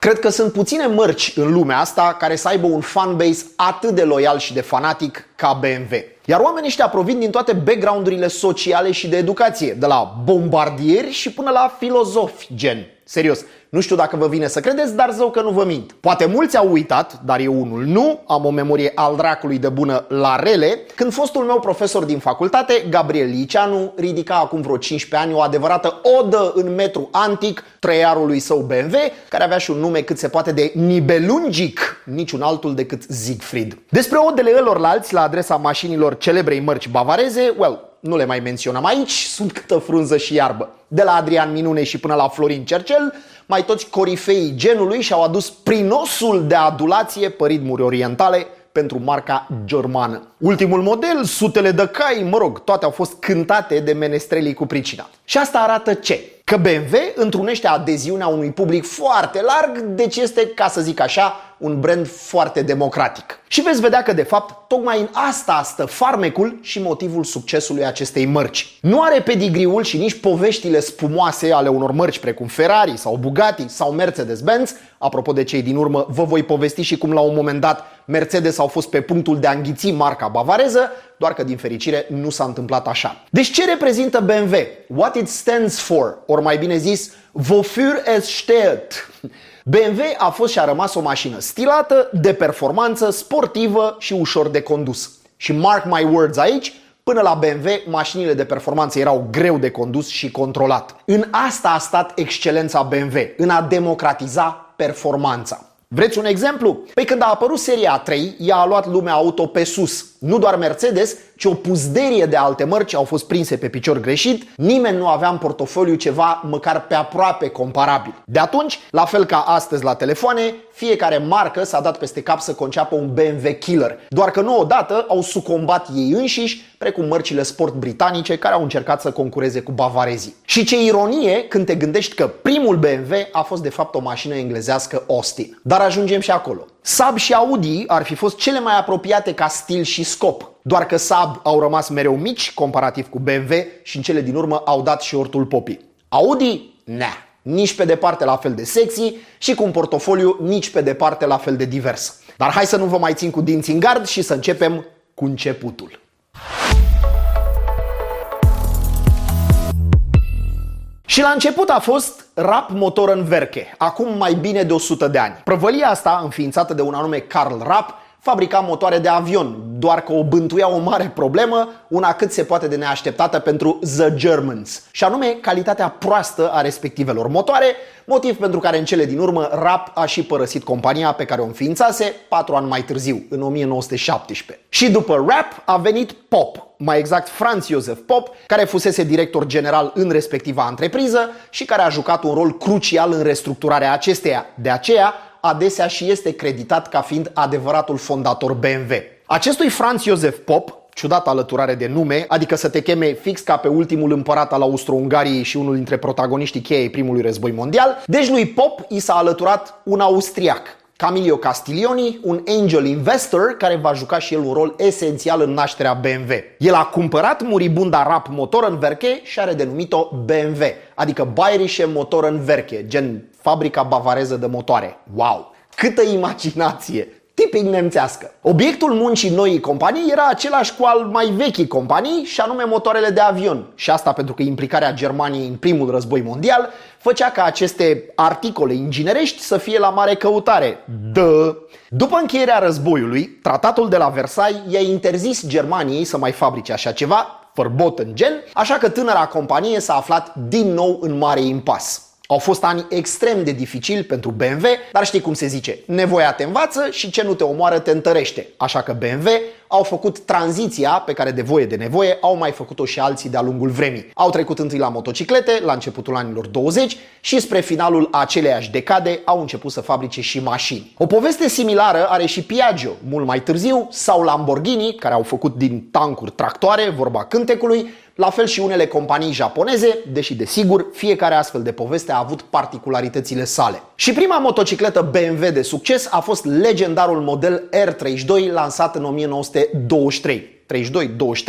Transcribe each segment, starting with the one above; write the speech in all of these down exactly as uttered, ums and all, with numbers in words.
Cred că sunt puține mărci în lumea asta care să aibă un fanbase atât de loial și de fanatic ca B M W. Iar oamenii ăștia provin din toate background-urile sociale și de educație, de la bombardieri și până la filozofi, gen. Serios, nu știu dacă vă vine să credeți, dar zău că nu vă mint. Poate mulți au uitat, dar eu unul nu, am o memorie al dracului de bună la rele, când fostul meu profesor din facultate, Gabriel Liceanu, ridica acum vreo cincisprezece ani o adevărată odă în metru antic trăiarului său B M W, care avea și un nume cât se poate de nibelungic, niciun altul decât Siegfried. Despre odele ălorlalți la adresa mașinilor celebrei mărci bavareze, well, nu le mai menționăm aici, sunt câtă frunză și iarbă. De la Adrian Minune și până la Florin Cercel, mai toți corifeii genului și-au adus prinosul de adulație pe ritmuri orientale pentru marca germană. Ultimul model, sutele de cai, mă rog, toate au fost cântate de menestrelii cu pricina. Și asta arată ce? Că B M W întrunește adeziunea unui public foarte larg, deci este, ca să zic așa, un brand foarte democratic. Și veți vedea că, de fapt, tocmai în asta stă farmecul și motivul succesului acestei mărci. Nu are pedigriul și nici poveștile spumoase ale unor mărci precum Ferrari sau Bugatti sau Mercedes-Benz. Apropo de cei din urmă, vă voi povesti și cum la un moment dat Mercedes au fost pe punctul de a înghiți marca bavareză, doar că din fericire nu s-a întâmplat așa. Deci ce reprezintă B M W? What it stands for? Ori mai bine zis, wofür es steht? B M W a fost și a rămas o mașină stilată, de performanță, sportivă și ușor de condus. Și mark my words aici, până la B M W, mașinile de performanță erau greu de condus și controlat. În asta a stat excelența B M W, în a democratiza performanța. Vreți un exemplu? Păi când a apărut seria a trei, ea a luat lumea auto pe sus. Nu doar Mercedes, ci o puzderie de alte mărci au fost prinse pe picior greșit. Nimeni nu avea în portofoliu ceva măcar pe aproape comparabil. De atunci, la fel ca astăzi la telefoane, fiecare marcă s-a dat peste cap să conceapă un B M W killer. Doar că nu odată au sucombat ei înșiși, precum mărcile sport britanice care au încercat să concureze cu bavarezii. Și ce ironie când te gândești că primul B M W a fost de fapt o mașină englezească Austin. Dar ajungem și acolo. Saab și Audi ar fi fost cele mai apropiate ca stil și scop. Doar că Saab au rămas mereu mici comparativ cu B M W și în cele din urmă au dat și ortul popii. Audi? Nea. Nici pe departe la fel de sexy și cu un portofoliu nici pe departe la fel de divers. Dar hai să nu vă mai țin cu dinții în gard și să începem cu începutul. Și la început a fost Rapp Motorenwerke, acum mai bine de o sută de ani. Prăvălia asta, înființată de un anume Karl Rapp, fabrica motoare de avion, doar că o bântuia o mare problemă, una cât se poate de neașteptată pentru The Germans, și anume calitatea proastă a respectivelor motoare, motiv pentru care în cele din urmă Rapp a și părăsit compania pe care o înființase patru ani mai târziu, în o mie nouă sute șaptesprezece. Și după Rapp a venit Popp, mai exact Franz Josef Popp, care fusese director general în respectiva întrepriză și care a jucat un rol crucial în restructurarea acesteia. De aceea, adesea și este creditat ca fiind adevăratul fondator B M W. Acestui Franz Josef Popp, ciudată alăturare de nume, adică să te cheme fix ca pe ultimul împărat al Austro-Ungariei și unul dintre protagoniștii cheie ai primului război mondial, deci lui Popp i s-a alăturat un austriac, Camillo Castiglioni, un angel investor care va juca și el un rol esențial în nașterea B M W. El a cumpărat muribunda Rapp Motorenwerke și are denumit-o B M W, adică Bayerische Motorenwerke, gen fabrica bavareză de motoare. Wow! Câtă imaginație! Tipic nemțească. Obiectul muncii noii companii era același cu al mai vechii companii, și anume motoarele de avion. Și asta pentru că implicarea Germaniei în primul război mondial făcea ca aceste articole inginerești să fie la mare căutare. Dă! După încheierea războiului, tratatul de la Versailles i-a interzis Germaniei să mai fabrice așa ceva, verboten gen, așa că tânăra companie s-a aflat din nou în mare impas. Au fost ani extrem de dificili pentru B M W, dar știi cum se zice, nevoia te învață și ce nu te omoară te întărește. Așa că B M W au făcut tranziția pe care de voie de nevoie au mai făcut-o și alții de-a lungul vremii. Au trecut întâi la motociclete, la începutul anilor douăzeci, și spre finalul aceleiași decade au început să fabrice și mașini. O poveste similară are și Piaggio, mult mai târziu, sau Lamborghini, care au făcut din tancuri tractoare, vorba cântecului, la fel și unele companii japoneze, deși desigur fiecare astfel de poveste a avut particularitățile sale. Și prima motocicletă B M W de succes a fost legendarul model R treizeci și doi lansat în o mie nouă sute douăzeci și trei. treizeci și doi douăzeci și trei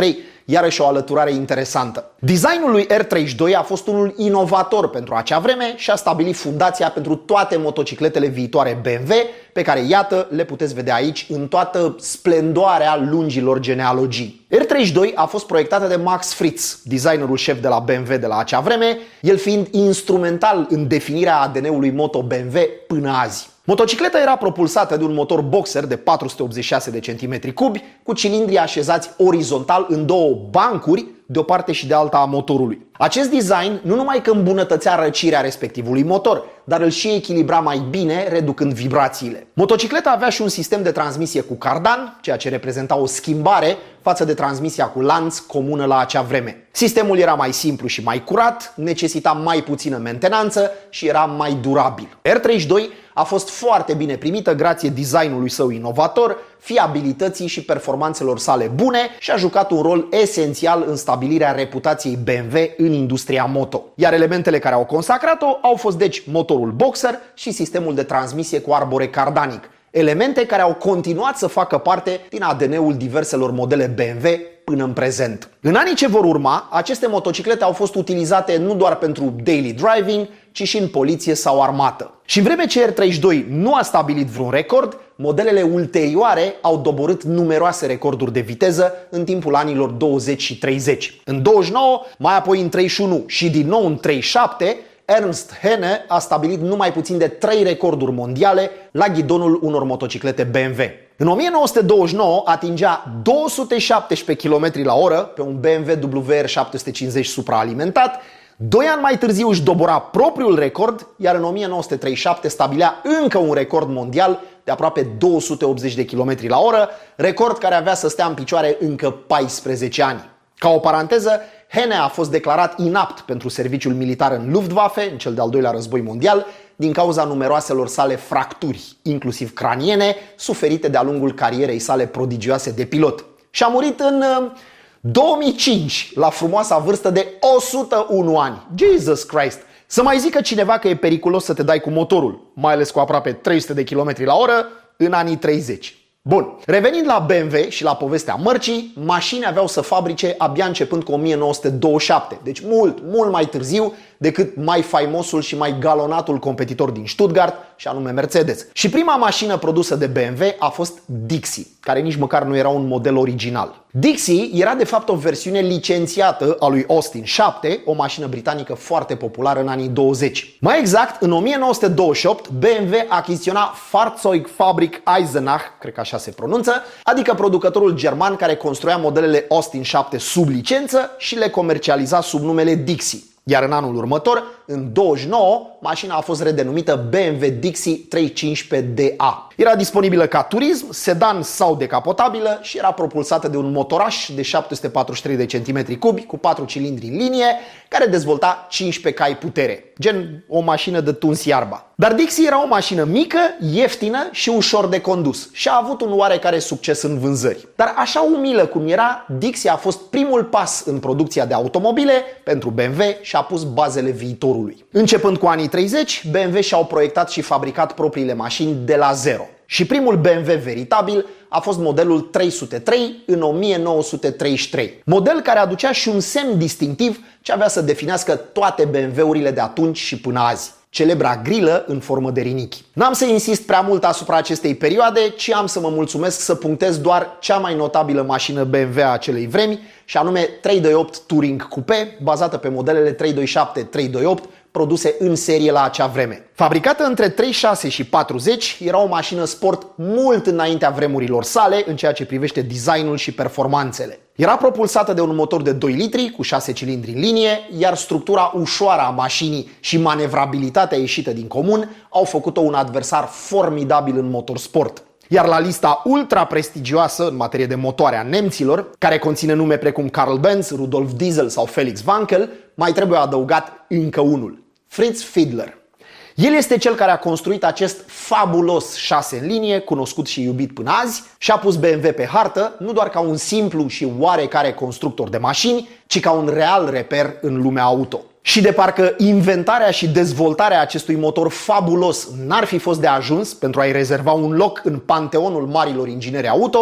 iarăși o alăturare interesantă. Designul lui R treizeci și doi a fost unul inovator pentru acea vreme și a stabilit fundația pentru toate motocicletele viitoare B M W, pe care, iată, le puteți vedea aici în toată splendoarea lungilor genealogii. R treizeci și doi a fost proiectată de Max Friz, designerul șef de la B M W de la acea vreme, el fiind instrumental în definirea A D N-ului moto B M W până azi. Motocicleta era propulsată de un motor boxer de patru sute optzeci și șase de centimetri cubi, cu cilindrii așezați orizontal în două bancuri, de o parte și de alta a motorului. Acest design nu numai că îmbunătățea răcirea respectivului motor, dar îl și echilibra mai bine, reducând vibrațiile. Motocicleta avea și un sistem de transmisie cu cardan, ceea ce reprezenta o schimbare față de transmisia cu lanț comună la acea vreme. Sistemul era mai simplu și mai curat, necesita mai puțină mentenanță și era mai durabil. R treizeci și doi a fost foarte bine primită grație designului său inovator, fiabilității și performanțelor sale bune și a jucat un rol esențial în stabilirea reputației B M W în industria moto. Iar elementele care au consacrat-o au fost deci motorul boxer și sistemul de transmisie cu arbore cardanic, elemente care au continuat să facă parte din A D N-ul diverselor modele B M W până în prezent. În anii ce vor urma, aceste motociclete au fost utilizate nu doar pentru daily driving, ci și în poliție sau armată. Și în vreme ce R treizeci și doi nu a stabilit vreun record, modelele ulterioare au doborât numeroase recorduri de viteză în timpul anilor douăzeci și treizeci. În douăzeci și nouă, mai apoi în treizeci și unu și din nou în treizeci și șapte, Ernst Henne a stabilit numai puțin de trei recorduri mondiale la ghidonul unor motociclete B M W. În o mie nouă sute douăzeci și nouă atingea două sute șaptesprezece kilometri la oră pe un B M W W R șapte sute cincizeci supraalimentat. Doi ani mai târziu își dobora propriul record, iar în o mie nouă sute treizeci și șapte stabilea încă un record mondial de aproape două sute optzeci de kilometri la oră, record care avea să stea în picioare încă paisprezece ani. Ca o paranteză, Henne a fost declarat inapt pentru serviciul militar în Luftwaffe, în cel de-al doilea război mondial, din cauza numeroaselor sale fracturi, inclusiv craniene, suferite de-a lungul carierei sale prodigioase de pilot. Și a murit în două mii cinci, la frumoasa vârstă de o sută unu ani. Jesus Christ! Să mai zică cineva că e periculos să te dai cu motorul, mai ales cu aproape trei sute de kilometri la oră, în anii treizeci. Bun, revenind la B M W și la povestea mărcii, mașini aveau să fabrice abia începând cu o mie nouă sute douăzeci și șapte, deci mult, mult mai târziu decât mai faimosul și mai galonatul competitor din Stuttgart, și anume Mercedes. Și prima mașină produsă de B M W a fost Dixie, care nici măcar nu era un model original. Dixie era de fapt o versiune licențiată a lui Austin șapte, o mașină britanică foarte populară în anii douăzeci. Mai exact, în o mie nouă sute douăzeci și opt, B M W achiziționa Fahrzeugfabrik Eisenach, cred că așa se pronunță, adică producătorul german care construia modelele Austin șapte sub licență și le comercializa sub numele Dixie. Iar în anul următor, în douăzeci și nouă, mașina a fost redenumită B M W Dixie trei sute cincisprezece D A. Era disponibilă ca turism, sedan sau decapotabilă și era propulsată de un motoraș de șapte sute patruzeci și trei de centimetri cubi cu patru cilindri în linie, care dezvolta cincisprezece cai putere, gen o mașină de tuns iarba. Dar Dixie era o mașină mică, ieftină și ușor de condus și a avut un oarecare succes în vânzări. Dar așa umilă cum era, Dixie a fost primul pas în producția de automobile pentru B M W și a pus bazele viitorului. Începând cu anii treizeci, B M W și-au proiectat și fabricat propriile mașini de la zero. Și primul B M W veritabil a fost modelul trei sute trei în o mie nouă sute treizeci și trei. Model care aducea și un semn distinctiv ce avea să definească toate B M W-urile de atunci și până azi: celebra grilă în formă de rinichi. N-am să insist prea mult asupra acestei perioade, ci am să mă mulțumesc să punctez doar cea mai notabilă mașină B M W a acelei vremi, și anume trei sute douăzeci și opt Touring Coupé, bazată pe modelele trei sute douăzeci și șapte trei sute douăzeci și opt, produse în serie la acea vreme. Fabricată între treizeci și șase și patruzeci, era o mașină sport mult înaintea vremurilor sale în ceea ce privește designul și performanțele. Era propulsată de un motor de doi litri cu șase cilindri în linie, iar structura ușoară a mașinii și manevrabilitatea ieșită din comun au făcut-o un adversar formidabil în motorsport. Iar la lista ultra prestigioasă în materie de motoare a nemților, care conține nume precum Carl Benz, Rudolf Diesel sau Felix Wankel, mai trebuie adăugat încă unul: Fritz Fiedler. El este cel care a construit acest fabulos șase în linie, cunoscut și iubit până azi, și a pus B M W pe hartă nu doar ca un simplu și oarecare constructor de mașini, ci ca un real reper în lumea auto. Și de parcă inventarea și dezvoltarea acestui motor fabulos n-ar fi fost de ajuns pentru a-i rezerva un loc în panteonul marilor ingineri auto,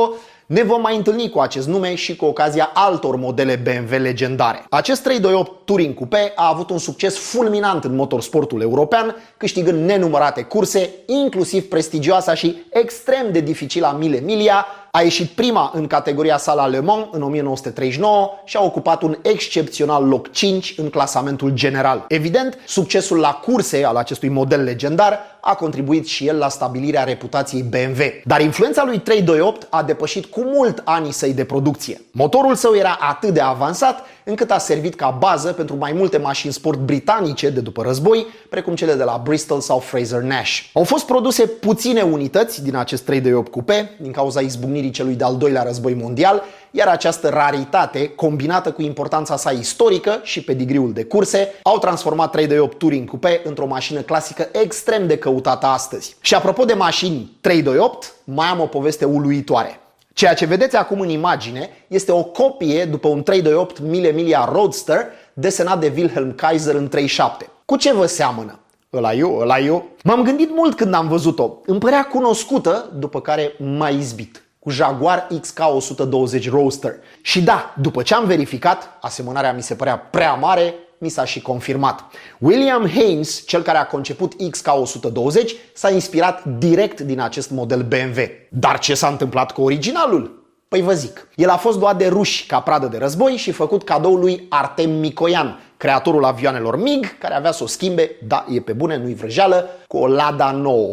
Ne vom mai întâlni cu acest nume și cu ocazia altor modele B M W legendare. Acest trei doi opt Touring Coupé a avut un succes fulminant în motorsportul european, câștigând nenumărate curse, inclusiv prestigioasa și extrem de dificilă Mille Miglia. A ieșit prima în categoria sa la Le Mans în o mie nouă sute treizeci și nouă și a ocupat un excepțional loc cinci în clasamentul general. Evident, succesul la curse al acestui model legendar a contribuit și el la stabilirea reputației B M W. Dar influența lui trei doi opt a depășit cu mult anii săi de producție. Motorul său era atât de avansat încât a servit ca bază pentru mai multe mașini sport britanice de după război, precum cele de la Bristol sau Fraser Nash. Au fost produse puține unități din acest trei doi opt Coupé din cauza izbucnirii celui de-al doilea război mondial, iar această raritate, combinată cu importanța sa istorică și pedigriul de curse, au transformat trei doi opt Touring Coupé într-o mașină clasică extrem de căutată astăzi. Și apropo de mașini trei doi opt, mai am o poveste uluitoare. Ceea ce vedeți acum în imagine este o copie după un trei doi opt Mille Miglia Roadster desenat de Wilhelm Kaiser în treizeci și șapte. Cu ce vă seamănă? Ăla eu, ăla eu? M-am gândit mult când am văzut-o. Îmi părea cunoscută, după care m-a izbit. Cu Jaguar X K o sută douăzeci Roadster. Și da, după ce am verificat, asemănarea mi se părea prea mare, mi s-a și confirmat. William Haynes, cel care a conceput X K o sută douăzeci, s-a inspirat direct din acest model B M W. Dar ce s-a întâmplat cu originalul? Păi vă zic, el a fost luat de ruși ca pradă de război și făcut cadou lui Artem Mikoyan, creatorul avioanelor MiG, care avea să o schimbe, da, e pe bune, nu-i vrăjeală, cu o Lada nouă.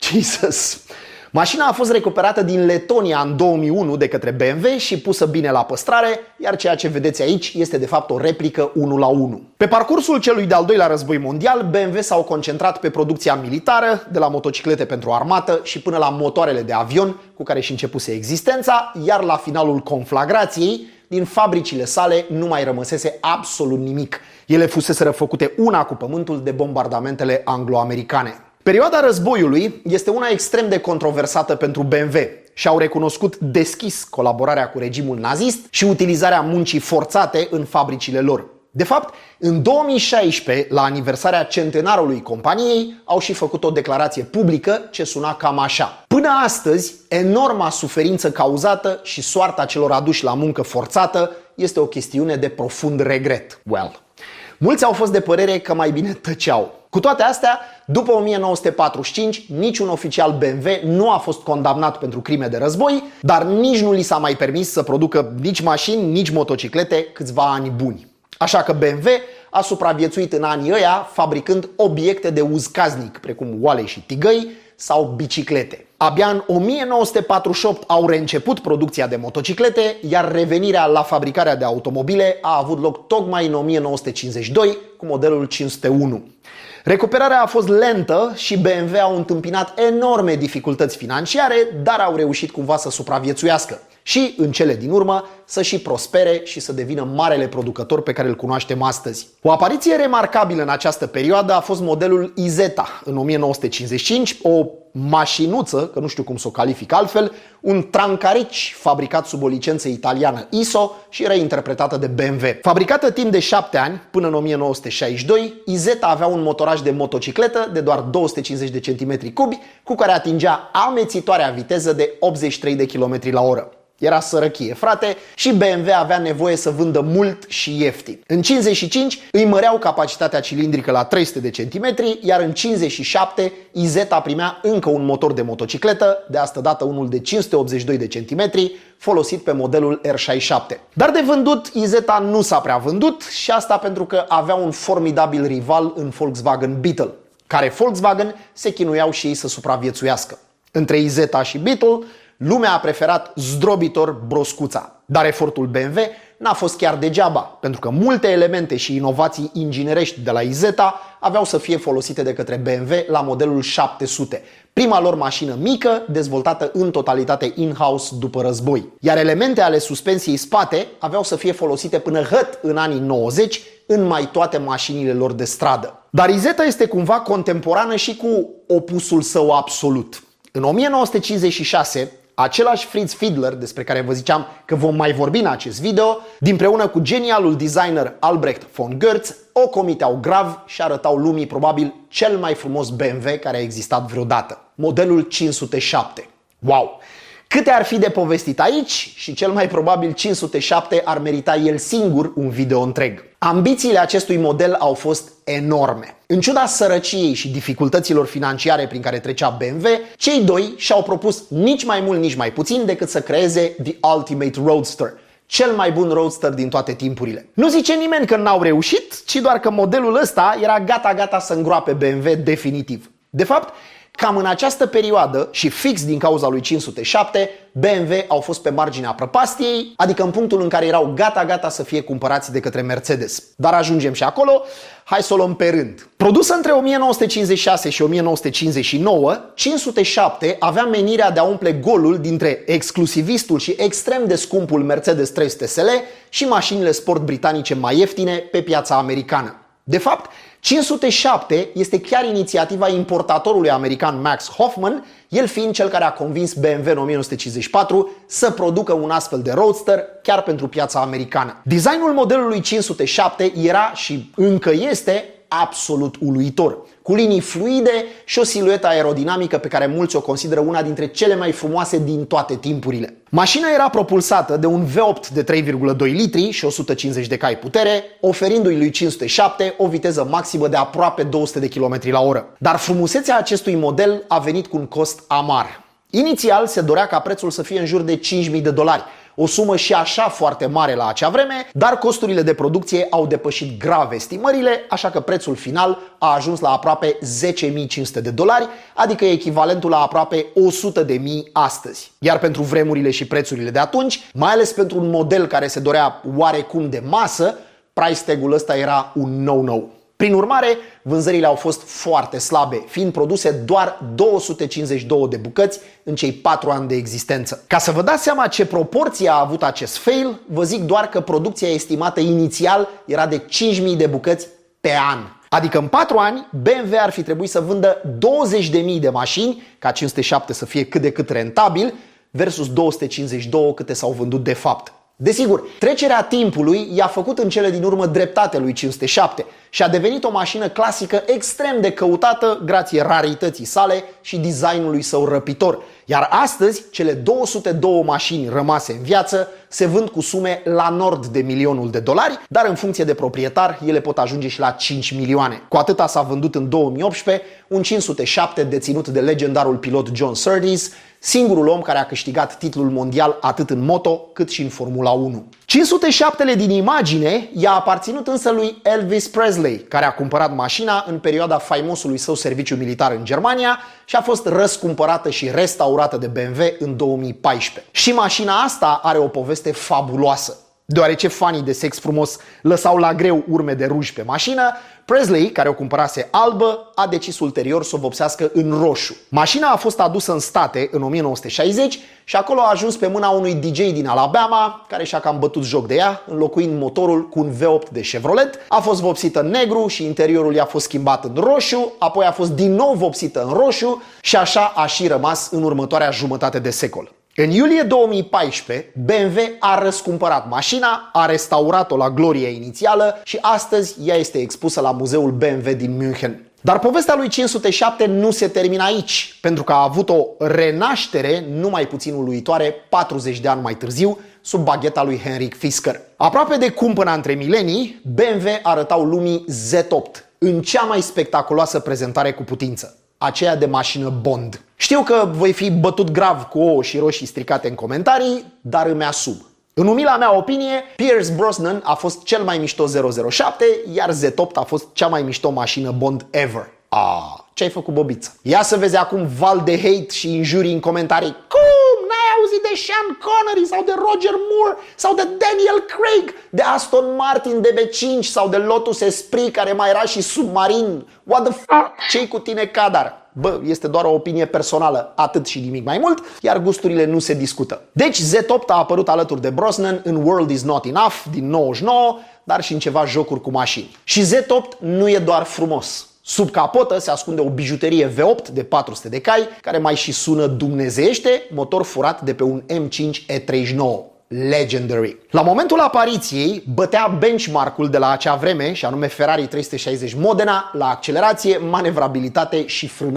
Jesus! Mașina a fost recuperată din Letonia în două mii unu de către B M W și pusă bine la păstrare, iar ceea ce vedeți aici este de fapt o replică unu la unu. Pe parcursul celui de-al doilea război mondial, B M W s-au concentrat pe producția militară, de la motociclete pentru armată și până la motoarele de avion, cu care și începuse existența, iar la finalul conflagrației, din fabricile sale nu mai rămăsese absolut nimic. Ele fuseseră făcute una cu pământul de bombardamentele anglo-americane. Perioada războiului este una extrem de controversată pentru B M W și au recunoscut deschis colaborarea cu regimul nazist și utilizarea muncii forțate în fabricile lor. De fapt, în două mii șaisprezece, la aniversarea centenarului companiei, au și făcut o declarație publică ce suna cam așa. Până astăzi, enorma suferință cauzată și soarta celor aduși la muncă forțată este o chestiune de profund regret. Well, mulți au fost de părere că mai bine tăceau. Cu toate astea, după o mie nouă sute patruzeci și cinci, niciun oficial B M W nu a fost condamnat pentru crime de război, dar nici nu li s-a mai permis să producă nici mașini, nici motociclete câțiva ani buni. Așa că B M W a supraviețuit în anii ăia fabricând obiecte de uz casnic, precum oale și tigăi sau biciclete. Abia în o mie nouă sute patruzeci și opt au reînceput producția de motociclete, iar revenirea la fabricarea de automobile a avut loc tocmai în o mie nouă sute cincizeci și doi cu modelul cinci sute unu. Recuperarea a fost lentă și B M W au întâmpinat enorme dificultăți financiare, dar au reușit cumva să supraviețuiască și, în cele din urmă, să și prospere și să devină marele producător pe care îl cunoaștem astăzi. O apariție remarcabilă în această perioadă a fost modelul Isetta în o mie nouă sute cincizeci și cinci, o mașinuță, că nu știu cum să o calific altfel, un trancarici fabricat sub o licență italiană I S O și reinterpretată de B M W. Fabricată timp de șapte ani, până în o mie nouă sute șaizeci și doi, Isetta avea un motoraj de motocicletă de doar două sute cincizeci de centimetri cubi, cu care atingea amețitoarea viteză de optzeci și trei de kilometri la oră. Era sărăchie, frate, și B M W avea nevoie să vândă mult și ieftin. În cincizeci și cinci îi măreau capacitatea cilindrică la trei sute de centimetri, iar în cincizeci și șapte Isetta primea încă un motor de motocicletă, de asta dată unul de cinci sute optzeci și doi de centimetri, folosit pe modelul R șaizeci și șapte. Dar de vândut, Isetta nu s-a prea vândut și asta pentru că avea un formidabil rival în Volkswagen Beetle, care Volkswagen se chinuiau și ei să supraviețuiască. Între Isetta și Beetle, lumea a preferat zdrobitor broscuța. Dar efortul B M W n-a fost chiar degeaba, pentru că multe elemente și inovații inginerești de la Isetta aveau să fie folosite de către B M W la modelul șapte sute, prima lor mașină mică, dezvoltată în totalitate in-house după război. Iar elemente ale suspensiei spate aveau să fie folosite până hăt în anii nouăzeci în mai toate mașinile lor de stradă. Dar Isetta este cumva contemporană și cu opusul său absolut. În o mie nouă sute cincizeci și șase, același Fritz Fiedler, despre care vă ziceam că vom mai vorbi în acest video, dinpreună cu genialul designer Albrecht von Goertz, o comiteau grav și arătau lumii probabil cel mai frumos B M W care a existat vreodată, modelul cinci sute șapte. Wow! Câte ar fi de povestit aici și cel mai probabil cinci sute șapte ar merita el singur un video întreg. Ambițiile acestui model au fost enorme. În ciuda sărăciei și dificultăților financiare prin care trecea B M W, cei doi și-au propus nici mai mult, nici mai puțin decât să creeze The Ultimate Roadster, cel mai bun roadster din toate timpurile. Nu zice nimeni că n-au reușit, ci doar că modelul ăsta era gata-gata să îngroape B M W definitiv. De fapt, cam în această perioadă și fix din cauza lui cinci sute șapte, B M W au fost pe marginea prăpastiei, adică în punctul în care erau gata-gata să fie cumpărați de către Mercedes. Dar ajungem și acolo, hai să o luăm pe rând. Produsă între o mie nouă sute cincizeci și șase și o mie nouă sute cincizeci și nouă, cinci sute șapte avea menirea de a umple golul dintre exclusivistul și extrem de scumpul Mercedes trei sute S L și mașinile sport britanice mai ieftine pe piața americană. De fapt, cinci sute șapte este chiar inițiativa importatorului american Max Hoffman, el fiind cel care a convins B M W în o mie nouă sute cincizeci și patru să producă un astfel de roadster chiar pentru piața americană. Designul modelului cinci sute șapte era și încă este absolut uluitor, cu linii fluide și o siluetă aerodinamică pe care mulți o consideră una dintre cele mai frumoase din toate timpurile. Mașina era propulsată de un V opt de trei virgulă doi litri și o sută cincizeci de cai putere, oferindu-i lui cinci sute șapte o viteză maximă de aproape două sute de kilometri la oră. Dar frumusețea acestui model a venit cu un cost amar. Inițial se dorea ca prețul să fie în jur de cinci mii de dolari, o sumă și așa foarte mare la acea vreme, dar costurile de producție au depășit grav estimările, așa că prețul final a ajuns la aproape zece mii cinci sute de dolari, adică echivalentul la aproape o sută de mii astăzi. Iar pentru vremurile și prețurile de atunci, mai ales pentru un model care se dorea oarecum de masă, price tag-ul ăsta era un no-no. Prin urmare, vânzările au fost foarte slabe, fiind produse doar două sute cincizeci și două de bucăți în cei patru ani de existență. Ca să vă dați seama ce proporție a avut acest fail, vă zic doar că producția estimată inițial era de cinci mii de bucăți pe an. Adică în patru ani, B M W ar fi trebuit să vândă douăzeci de mii de mașini, ca cinci sute șapte să fie cât de cât rentabil, versus două sute cincizeci și două câte s-au vândut de fapt. Desigur, trecerea timpului i-a făcut în cele din urmă dreptate lui cinci sute șapte și a devenit o mașină clasică extrem de căutată grație rarității sale și designului său răpitor. Iar astăzi, cele două sute doi mașini rămase în viață se vând cu sume la nord de milionul de dolari, dar în funcție de proprietar, ele pot ajunge și la cinci milioane. Cu atâta s-a vândut în două mii optsprezece un cinci sute șapte deținut de legendarul pilot John Surtees, singurul om care a câștigat titlul mondial atât în moto cât și în Formula unu. cinci sute șapte din imagine i-a aparținut însă lui Elvis Presley, care a cumpărat mașina în perioada faimosului său serviciu militar în Germania și a fost răscumpărată și restaurată de B M W în două mii paisprezece. Și mașina asta are o poveste fabuloasă. Deoarece fanii de sex frumos lăsau la greu urme de ruj pe mașină, Presley, care o cumpărase albă, a decis ulterior să o vopsească în roșu. Mașina a fost adusă în state în o mie nouă sute șaizeci și acolo a ajuns pe mâna unui D J din Alabama, care și-a cam bătut joc de ea, înlocuind motorul cu un V opt de Chevrolet. A fost vopsită în negru și interiorul i-a fost schimbat în roșu, apoi a fost din nou vopsită în roșu și așa a și rămas în următoarea jumătate de secol. În iulie două mii paisprezece, B M W a răscumpărat mașina, a restaurat-o la gloria inițială și astăzi ea este expusă la muzeul B M W din München. Dar povestea lui cinci sute șapte nu se termină aici, pentru că a avut o renaștere nu mai puțin uluitoare patruzeci de ani mai târziu, sub bagheta lui Henrik Fisker. Aproape de cumpăna între milenii, B M W arătau lumii Z opt, în cea mai spectaculoasă prezentare cu putință, aceea de mașină Bond. Știu că voi fi bătut grav cu ouă și roșii stricate în comentarii, dar îmi asum. În umila mea opinie, Pierce Brosnan a fost cel mai mișto zero zero șapte, iar Z opt a fost cea mai mișto mașină Bond ever. Ah, ce-ai făcut, bobiță? Ia să vezi acum val de hate și injurii în comentarii. Cum? N-ai auzit de Sean Connery sau de Roger Moore sau de Daniel Craig, de Aston Martin D B cinci sau de Lotus Esprit care mai era și submarin? What the fuck? Ce-i cu tine, Cadar? Bă, este doar o opinie personală, atât și nimic mai mult, iar gusturile nu se discută. Deci Z opt a apărut alături de Brosnan în World is Not Enough din nouăzeci și nouă, dar și în ceva jocuri cu mașini. Și Z opt nu e doar frumos. Sub capotă se ascunde o bijuterie V opt de patru sute de cai, care mai și sună dumnezeiește, motor furat de pe un M cinci E treizeci și nouă. Legendary. La momentul apariției bătea benchmark-ul de la acea vreme, și anume Ferrari trei sute șaizeci Modena, la accelerație, manevrabilitate și frânare.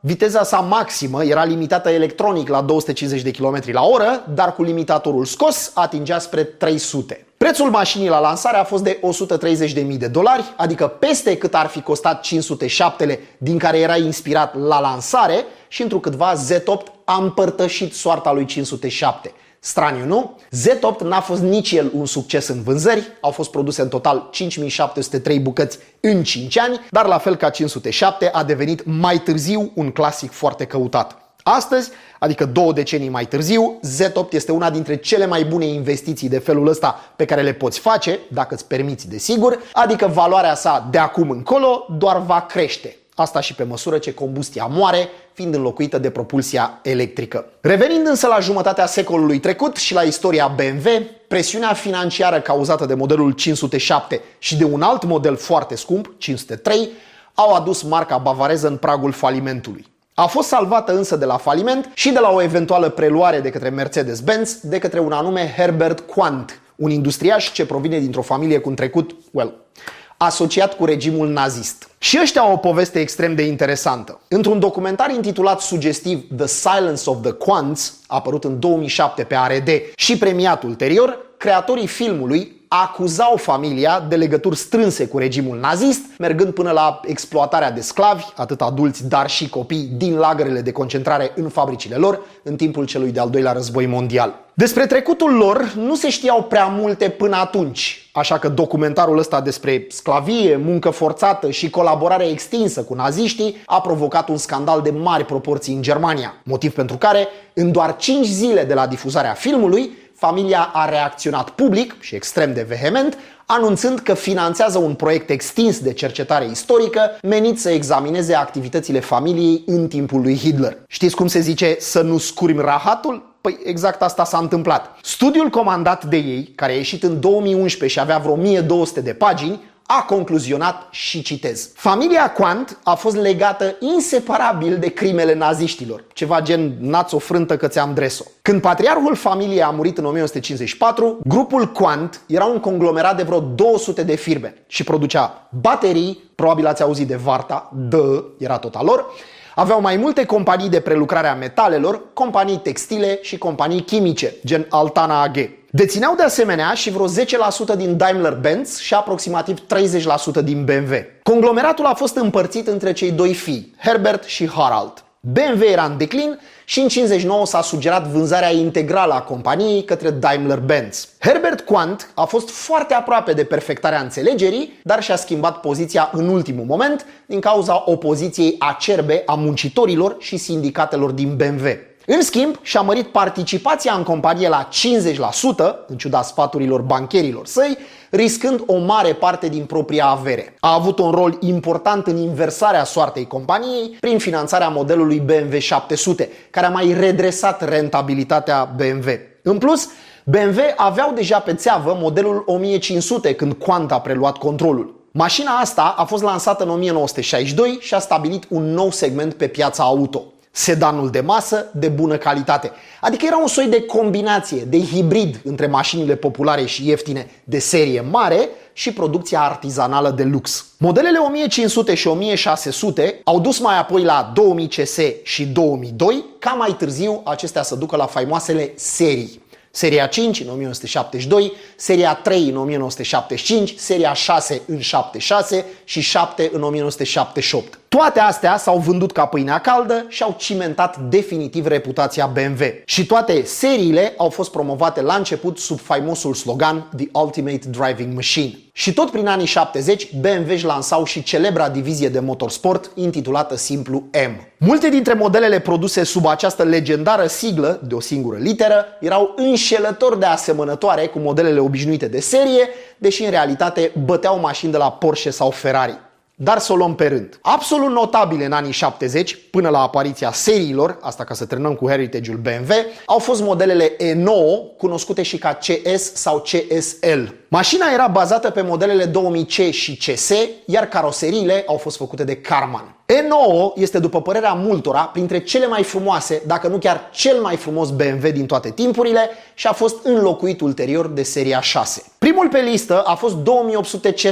Viteza sa maximă era limitată electronic la două sute cincizeci de kilometri la oră, dar cu limitatorul scos atingea spre trei sute. Prețul mașinii la lansare a fost de o sută treizeci de mii de dolari, adică peste cât ar fi costat cinci sute șapte, din care era inspirat la lansare, și întrucâtva Z opt a împărtășit soarta lui cinci sute șapte. Straniu, nu? Z opt n-a fost nici el un succes în vânzări, au fost produse în total cinci mii șapte sute trei bucăți în cinci ani, dar la fel ca cinci sute șapte a devenit mai târziu un clasic foarte căutat. Astăzi, adică două decenii mai târziu, Z opt este una dintre cele mai bune investiții de felul ăsta pe care le poți face, dacă îți permiți desigur, adică valoarea sa de acum încolo doar va crește. Asta și pe măsură ce combustia moare, fiind înlocuită de propulsia electrică. Revenind însă la jumătatea secolului trecut și la istoria B M W, presiunea financiară cauzată de modelul cinci sute șapte și de un alt model foarte scump, cinci sute trei, au adus marca bavareză în pragul falimentului. A fost salvată însă de la faliment și de la o eventuală preluare de către Mercedes-Benz de către un anume Herbert Quandt, un industriaș ce provine dintr-o familie cu un trecut, well, asociat cu regimul nazist. Și ăștia au o poveste extrem de interesantă. Într-un documentar intitulat sugestiv The Silence of the Quandts, apărut în două mii șapte pe A R D și premiat ulterior, creatorii filmului acuzau familia de legături strânse cu regimul nazist, mergând până la exploatarea de sclavi, atât adulți, dar și copii, din lagărele de concentrare în fabricile lor, în timpul celui de-al doilea război mondial. Despre trecutul lor nu se știau prea multe până atunci, așa că documentarul ăsta despre sclavie, muncă forțată și colaborare extinsă cu naziștii a provocat un scandal de mari proporții în Germania, motiv pentru care, în doar cinci zile de la difuzarea filmului, familia a reacționat public și extrem de vehement, anunțând că finanțează un proiect extins de cercetare istorică menit să examineze activitățile familiei în timpul lui Hitler. Știți cum se zice să nu scurmi rahatul? Păi exact asta s-a întâmplat. Studiul comandat de ei, care a ieșit în două mii unsprezece și avea vreo o mie două sute de pagini, a concluzionat și citez: familia Quandt a fost legată inseparabil de crimele naziștilor, ceva gen n-ați o frântă că ți-am dres-o. Când patriarhul familiei a murit în o mie nouă sute cincizeci și patru, grupul Quandt era un conglomerat de vreo două sute de firme și producea baterii, probabil ați auzit de Varta, dă, era tot al lor. Aveau mai multe companii de prelucrare a metalelor, companii textile și companii chimice, gen Altana A G. Dețineau de asemenea și vreo zece la sută din Daimler-Benz și aproximativ treizeci la sută din B M W. Conglomeratul a fost împărțit între cei doi fii, Herbert și Harald. B M W era în declin și în cincizeci și nouă s-a sugerat vânzarea integrală a companiei către Daimler-Benz. Herbert Quandt a fost foarte aproape de perfectarea înțelegerii, dar și-a schimbat poziția în ultimul moment din cauza opoziției acerbe a muncitorilor și sindicatelor din B M W. În schimb, și-a mărit participația în companie la cincizeci la sută, în ciuda sfaturilor bancherilor săi, riscând o mare parte din propria avere. A avut un rol important în inversarea soartei companiei prin finanțarea modelului B M W șapte sute, care a mai redresat rentabilitatea B M W. În plus, B M W aveau deja pe țeavă modelul o mie cinci sute când Quandt a preluat controlul. Mașina asta a fost lansată în o mie nouă sute șaizeci și doi și a stabilit un nou segment pe piața auto. Sedanul de masă de bună calitate. Adică era un soi de combinație, de hibrid între mașinile populare și ieftine de serie mare și producția artizanală de lux. Modelele o mie cinci sute și o mie șase sute au dus mai apoi la două mii C S și două mii doi, ca mai târziu acestea să ducă la faimoasele serii. Seria cinci în o mie nouă sute șaptezeci și doi, seria trei în o mie nouă sute șaptezeci și cinci, seria șase în șaptezeci și șase și șapte în o mie nouă sute șaptezeci și opt. Toate astea s-au vândut ca pâinea caldă și au cimentat definitiv reputația B M W. Și toate seriile au fost promovate la început sub faimosul slogan The Ultimate Driving Machine. Și tot prin anii șaptezeci, B M W își lansau și celebra divizie de motorsport intitulată simplu M. Multe dintre modelele produse sub această legendară siglă de o singură literă erau înșelător de asemănătoare cu modelele obișnuite de serie, deși în realitate băteau mașini de la Porsche sau Ferrari. Dar să o luăm pe rând. Absolut notabile în anii șaptezeci, până la apariția seriilor, asta ca să terminăm cu heritage-ul B M W, au fost modelele E nouă, cunoscute și ca C S sau C S L. Mașina era bazată pe modelele două mii C și C S, iar caroseriile au fost făcute de Karmann. E nouă este, după părerea multora, printre cele mai frumoase, dacă nu chiar cel mai frumos B M W din toate timpurile și a fost înlocuit ulterior de seria șase. Primul pe listă a fost două mii opt sute C S,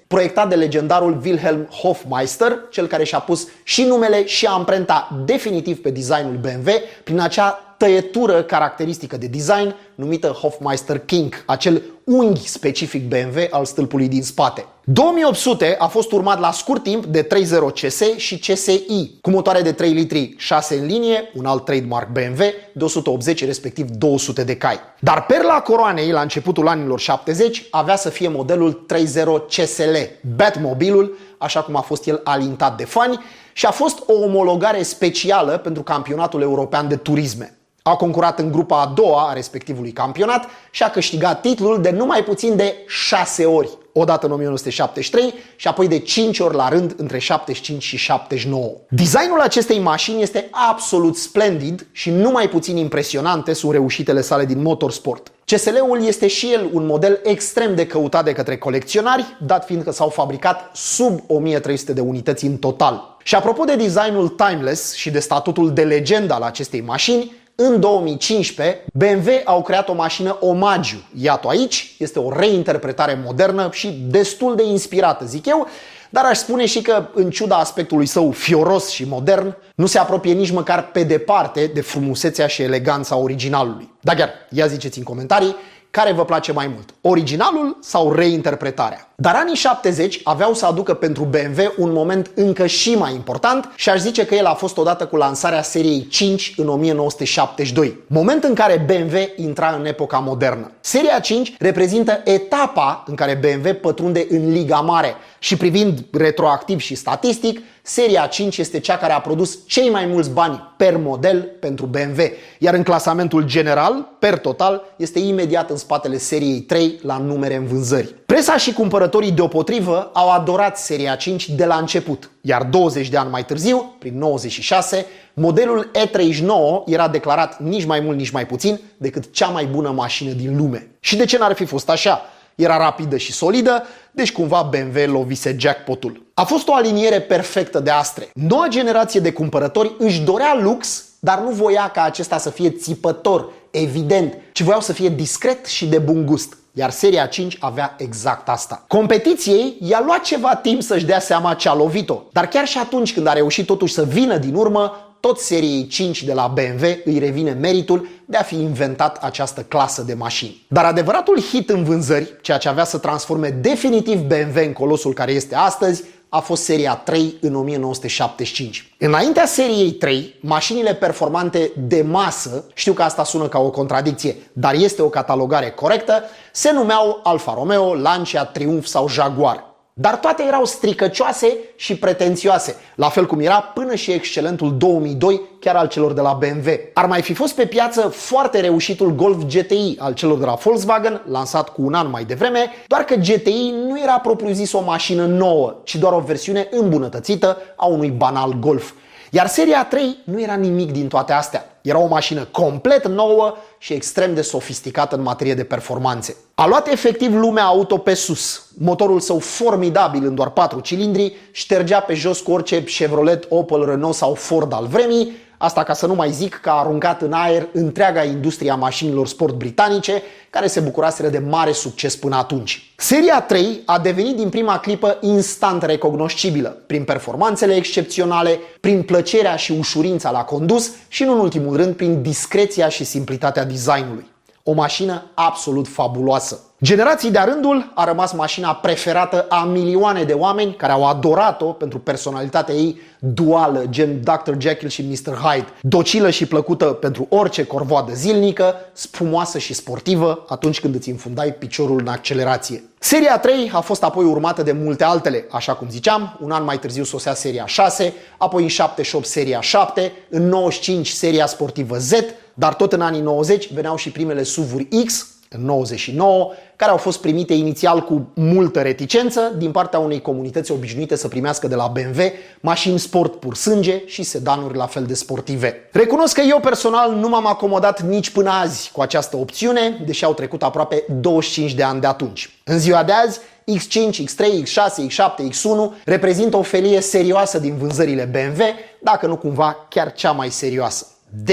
proiectat de legendarul Wilhelm Hofmeister, cel care și-a pus și numele și amprenta definitiv pe designul B M W prin acea tăietură caracteristică de design numită Hofmeister King, acel unghi specific B M W al stâlpului din spate. două mii opt sute a fost urmat la scurt timp de treizeci C S și C S I, cu motoare de trei litri, șase în linie, un alt trademark B M W, de o sută optzeci respectiv două sute de cai. Dar perla coroanei la începutul anilor șaptezeci avea să fie modelul treizeci C S L, Batmobilul, așa cum a fost el alintat de fani, și a fost o omologare specială pentru campionatul european de turisme. A concurat în grupa a doua a respectivului campionat și a câștigat titlul de numai puțin de șase ori, odată în o mie nouă sute șaptezeci și trei și apoi de cinci ori la rând între șaptezeci și cinci și șaptezeci și nouă. Designul acestei mașini este absolut splendid și nu mai puțin impresionante sunt reușitele sale din motorsport. C S L-ul este și el un model extrem de căutat de către colecționari, dat fiind că s-au fabricat sub o mie trei sute de unități în total. Și apropo de designul timeless și de statutul de legendă al acestei mașini, în două mii cincisprezece, B M W au creat o mașină omagiu. Iată aici, este o reinterpretare modernă și destul de inspirată, zic eu, dar aș spune și că, în ciuda aspectului său fioros și modern, nu se apropie nici măcar pe departe de frumusețea și eleganța originalului. Dar chiar, ia ziceți în comentarii care vă place mai mult, originalul sau reinterpretarea. Dar anii șaptezeci aveau să aducă pentru B M W un moment încă și mai important și aș zice că el a fost odată cu lansarea seriei cinci în o mie nouă sute șaptezeci și doi, moment în care B M W intra în epoca modernă. Seria cinci reprezintă etapa în care B M W pătrunde în Liga Mare și, privind retroactiv și statistic, seria cinci este cea care a produs cei mai mulți bani per model pentru B M W, iar în clasamentul general, per total, este imediat în spatele seriei trei la numere în vânzări. Presa și cumpărătorii deopotrivă au adorat seria cinci de la început, iar douăzeci de ani mai târziu, prin nouăzeci și șase, modelul E treizeci și nouă era declarat nici mai mult, nici mai puțin decât cea mai bună mașină din lume. Și de ce n-ar fi fost așa? Era rapidă și solidă, deci cumva B M W lovise jackpotul. A fost o aliniere perfectă de astre. Noua generație de cumpărători își dorea lux, dar nu voia ca acesta să fie țipător, evident, ci voiau să fie discret și de bun gust. Iar seria cinci avea exact asta. Competiției i-a luat ceva timp să-și dea seama ce a lovit-o, dar chiar și atunci când a reușit totuși să vină din urmă, tot seriei cinci de la B M W îi revine meritul de a fi inventat această clasă de mașini. Dar adevăratul hit în vânzări, ceea ce avea să transforme definitiv B M W în colosul care este astăzi, a fost seria trei în o mie nouă sute șaptezeci și cinci. Înaintea seriei trei, mașinile performante de masă, știu că asta sună ca o contradicție, dar este o catalogare corectă, se numeau Alfa Romeo, Lancia, Triumph sau Jaguar. Dar toate erau stricăcioase și pretențioase, la fel cum era până și excelentul două mii doi, chiar al celor de la B M W. Ar mai fi fost pe piață foarte reușitul Golf G T I al celor de la Volkswagen, lansat cu un an mai devreme, doar că G T I nu era propriu-zis o mașină nouă, ci doar o versiune îmbunătățită a unui banal Golf. Iar seria trei nu era nimic din toate astea. Era o mașină complet nouă și extrem de sofisticată în materie de performanțe. A luat efectiv lumea auto pe sus. Motorul său formidabil în doar patru cilindri ștergea pe jos cu orice Chevrolet, Opel, Renault sau Ford al vremii. Asta ca să nu mai zic că a aruncat în aer întreaga industrie a mașinilor sport britanice, care se bucuraseră de mare succes până atunci. Seria trei a devenit din prima clipă instant recognoscibilă, prin performanțele excepționale, prin plăcerea și ușurința la condus și, nu în ultimul rând, prin discreția și simplitatea designului. O mașină absolut fabuloasă. Generații de-a rândul a rămas mașina preferată a milioane de oameni care au adorat-o pentru personalitatea ei duală, gen doctor Jekyll și mister Hyde, docilă și plăcută pentru orice corvoadă zilnică, spumoasă și sportivă atunci când îți înfundai piciorul în accelerație. Seria trei a fost apoi urmată de multe altele, așa cum ziceam, un an mai târziu sosea seria șase, apoi în șaptezeci și opt seria șapte, în nouăzeci și cinci seria sportivă Z, dar tot în anii nouăzeci veneau și primele S U V-uri X, în nouăzeci și nouă, care au fost primite inițial cu multă reticență din partea unei comunități obișnuite să primească de la B M W mașini sport pur sânge și sedanuri la fel de sportive. Recunosc că eu personal nu m-am acomodat nici până azi cu această opțiune, deși au trecut aproape douăzeci și cinci de ani de atunci. În ziua de azi, X cinci, X trei, X șase, X șapte, X unu reprezintă o felie serioasă din vânzările B M W, dacă nu cumva chiar cea mai serioasă. Damn!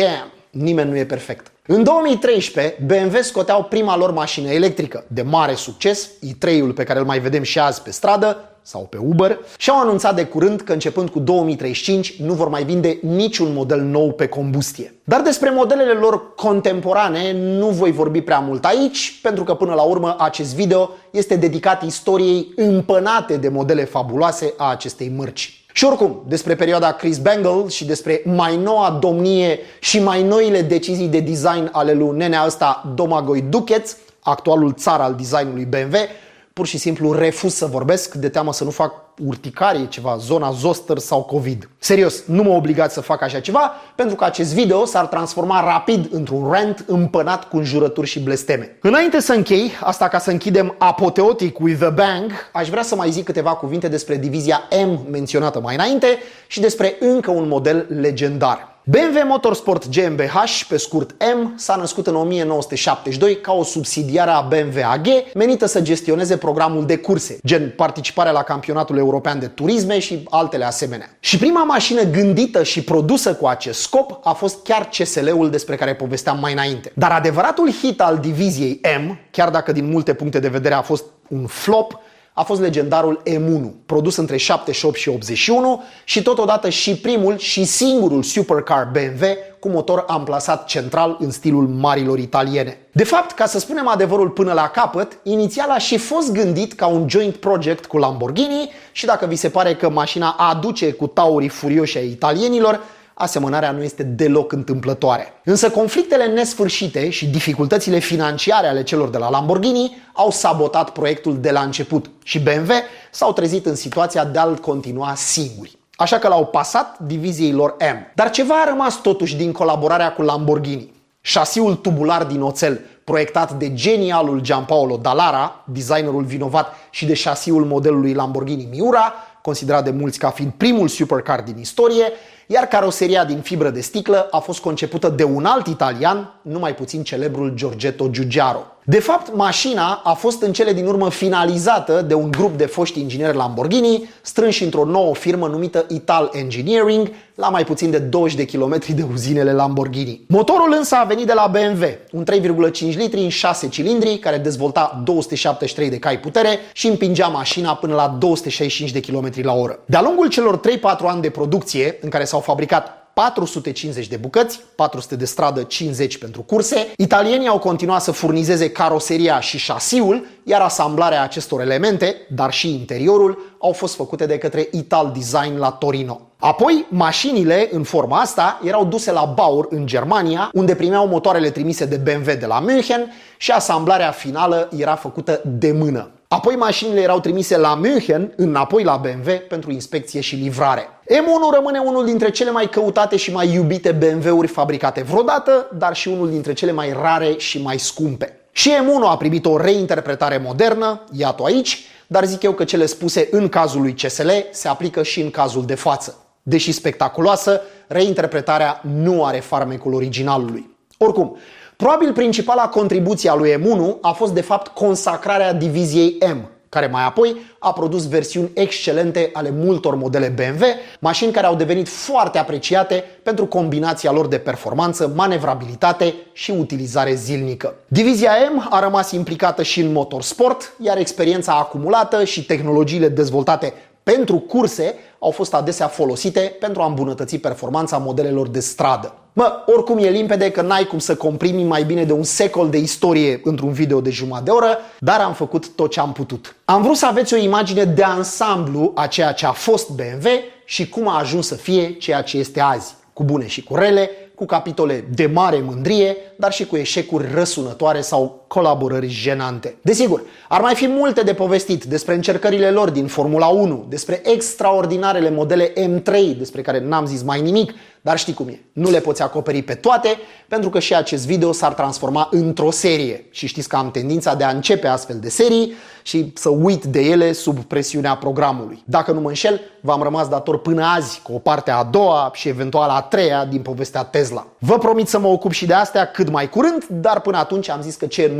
Nimeni nu e perfect. În două mii treisprezece, B M W scoteau prima lor mașină electrică de mare succes, i trei-ul pe care îl mai vedem și azi pe stradă sau pe Uber, și au anunțat de curând că începând cu două mii treizeci și cinci nu vor mai vinde niciun model nou pe combustie. Dar despre modelele lor contemporane nu voi vorbi prea mult aici, pentru că până la urmă acest video este dedicat istoriei împănate de modele fabuloase a acestei mărci. Și oricum, despre perioada Chris Bangle și despre mai noua domnie și mai noile decizii de design ale lui nenea ăsta Domagoj Dukeț, actualul țar al designului B M W, pur și simplu refuz să vorbesc de teamă să nu fac urticarie, ceva, zona zoster sau COVID. Serios, nu mă obligați să fac așa ceva, pentru că acest video s-ar transforma rapid într-un rant împănat cu înjurături și blesteme. Înainte să închei, asta ca să închidem apoteotic with a bang, aș vrea să mai zic câteva cuvinte despre divizia M menționată mai înainte și despre încă un model legendar. B M W Motorsport G m B H, pe scurt M, s-a născut în o mie nouă sute șaptezeci și doi ca o subsidiară a B M W A G, menită să gestioneze programul de curse, gen participarea la campionatul european de turisme și altele asemenea. Și prima mașină gândită și produsă cu acest scop a fost chiar C S L-ul despre care povesteam mai înainte. Dar adevăratul hit al diviziei M, chiar dacă din multe puncte de vedere a fost un flop, a fost legendarul M unu, produs între șaptezeci și opt și optzeci și unu și totodată și primul și singurul supercar B M W cu motor amplasat central în stilul marilor italiene. De fapt, ca să spunem adevărul până la capăt, inițial a și fost gândit ca un joint project cu Lamborghini și dacă vi se pare că mașina aduce cu taurii furioși ai italienilor, asemănarea nu este deloc întâmplătoare. Însă conflictele nesfârșite și dificultățile financiare ale celor de la Lamborghini au sabotat proiectul de la început și B M W s-au trezit în situația de a-l continua singuri. Așa că l-au pasat diviziei lor M. Dar ceva a rămas totuși din colaborarea cu Lamborghini. Șasiul tubular din oțel, proiectat de genialul Giampaolo Dallara, designerul vinovat și de șasiul modelului Lamborghini Miura, considerat de mulți ca fiind primul supercar din istorie, iar caroseria din fibră de sticlă a fost concepută de un alt italian, nu mai puțin celebrul Giorgetto Giugiaro. De fapt, mașina a fost în cele din urmă finalizată de un grup de foști ingineri Lamborghini, strânși într-o nouă firmă numită Ital Engineering, la mai puțin de douăzeci de kilometri de uzinele Lamborghini. Motorul însă a venit de la B M W, un trei virgulă cinci litri în șase cilindri, care dezvolta două sute șaptezeci și trei de cai putere și împingea mașina până la două sute șaizeci și cinci de kilometri la oră. De-a lungul celor trei patru ani de producție, în care s-au fabricat patru sute cincizeci de bucăți, patru sute de stradă, cincizeci pentru curse, italienii au continuat să furnizeze caroseria și șasiul, iar asamblarea acestor elemente, dar și interiorul, au fost făcute de către Ital Design la Torino. Apoi, mașinile, în forma asta, erau duse la Bauer, în Germania, unde primeau motoarele trimise de B M W de la München și asamblarea finală era făcută de mână. Apoi mașinile erau trimise la München, înapoi la B M W, pentru inspecție și livrare. M unu rămâne unul dintre cele mai căutate și mai iubite B M W-uri fabricate vreodată, dar și unul dintre cele mai rare și mai scumpe. Și M unu a primit o reinterpretare modernă, iată aici, dar zic eu că cele spuse în cazul lui C S L se aplică și în cazul de față. Deși spectaculoasă, reinterpretarea nu are farmecul originalului. Oricum, probabil principala contribuție a lui M unu a fost de fapt consacrarea diviziei M, care mai apoi a produs versiuni excelente ale multor modele B M W, mașini care au devenit foarte apreciate pentru combinația lor de performanță, manevrabilitate și utilizare zilnică. Divizia M a rămas implicată și în motorsport, iar experiența acumulată și tehnologiile dezvoltate pentru curse au fost adesea folosite pentru a îmbunătăți performanța modelelor de stradă. Mă, oricum e limpede că n-ai cum să comprimi mai bine de un secol de istorie într-un video de jumătate de oră, dar am făcut tot ce am putut. Am vrut să aveți o imagine de ansamblu a ceea ce a fost B M W și cum a ajuns să fie ceea ce este azi, cu bune și cu rele, cu capitole de mare mândrie, dar și cu eșecuri răsunătoare sau colaborări jenante. Desigur, ar mai fi multe de povestit despre încercările lor din Formula unu, despre extraordinarele modele M trei, despre care n-am zis mai nimic, dar știi cum e, nu le poți acoperi pe toate, pentru că și acest video s-ar transforma într-o serie. Și știți că am tendința de a începe astfel de serii și să uit de ele sub presiunea programului. Dacă nu mă înșel, v-am rămas dator până azi cu o parte a doua și eventual a treia din povestea Tesla. Vă promit să mă ocup și de astea cât mai curând, dar până atunci am zis că ce în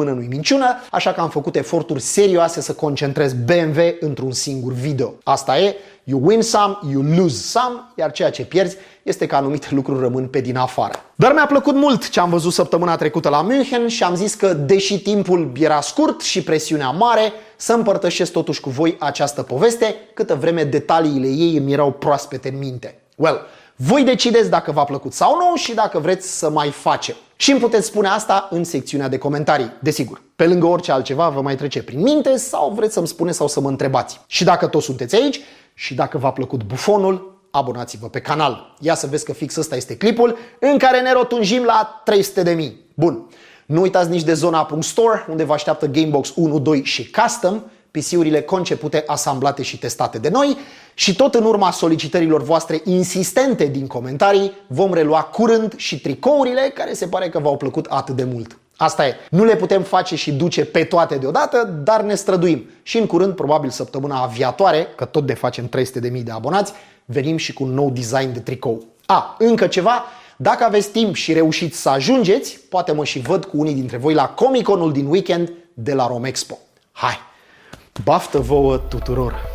săptămână nu-i minciună, așa că am făcut eforturi serioase să concentrez B M W într-un singur video. Asta e, you win some, you lose some, iar ceea ce pierzi este că anumite lucruri rămân pe din afară. Dar mi-a plăcut mult ce am văzut săptămâna trecută la München și am zis că, deși timpul era scurt și presiunea mare, să împărtășesc totuși cu voi această poveste, câtă vreme detaliile ei îmi erau proaspete în minte. Well, voi decideți dacă v-a plăcut sau nu și dacă vreți să mai facem. Și îmi puteți spune asta în secțiunea de comentarii, desigur. Pe lângă orice altceva vă mai trece prin minte sau vreți să-mi spuneți sau să mă întrebați. Și dacă toți sunteți aici și dacă v-a plăcut bufonul, abonați-vă pe canal. Ia să vezi că fix ăsta este clipul în care ne rotunjim la trei sute de mii. Bun. Nu uitați nici de zona.store, unde vă așteaptă Gamebox unu, doi și Custom, P C-urile concepute, asamblate și testate de noi. Și tot în urma solicitărilor voastre insistente din comentarii, vom relua curând și tricourile care se pare că v-au plăcut atât de mult. Asta e, nu le putem face și duce pe toate deodată, dar ne străduim. Și în curând, probabil săptămâna aviatoare, că tot de facem trei sute de mii de abonați, venim și cu un nou design de tricou. A, încă ceva, dacă aveți timp și reușiți să ajungeți, poate mă și văd cu unii dintre voi la Comic-Conul din weekend de la Romexpo. Hai, baftă vouă tuturor!